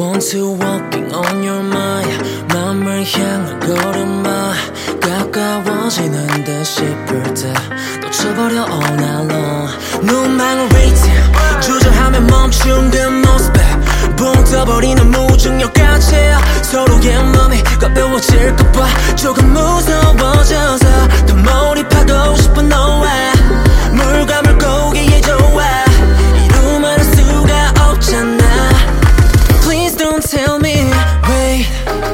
want to walking on your mind 맘을 향한 걸음마 가까워지는 듯 싶을 때 놓쳐버려 all night long 눈망울 waiting 주저하면 멈춘 그 모습에 붕 떠버리는 무중력까지 서로의 맘이 가벼워질까봐 조금 무서워져서 더 몰입하고 싶어 너와 물감을 고기에 좋아 이루말할 수가 없잖아 Please don't tell me wait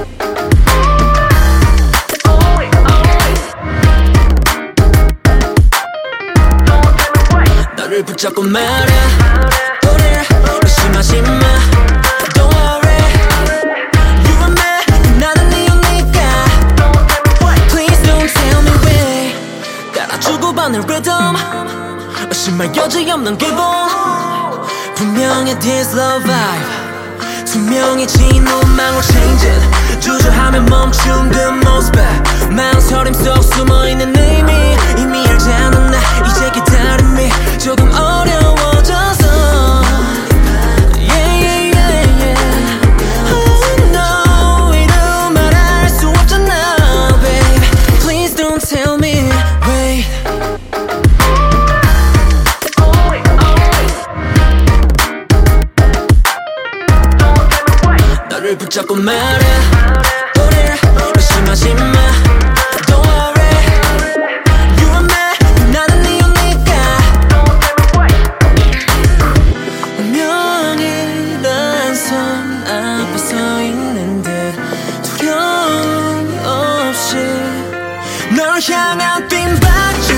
너를 붙잡고 말해 오늘 의심하지 마 Don't worry You and me 나는 이유니까 Please don't tell me wait 따라주고 받는 rhythm 의심할 여지 없는 기분 분명히 this love vibe 투명해진 눈망울 change it 주저하면 멈춘 그 모습에 망설임 속 숨어있는 의미 이미 알잖아 나 이제 기다림이 조금 어려워져서 Yeah yeah yeah yeah Oh no 이루 말할 수 없잖아 babe Please don't tell me wait 너를 붙잡고 말해 오늘 의심하지 마 Don't worry You and me 나는 이유니까 운명이 난 손 앞에 서 있는데 두려움 없이 널 향한 빈 박주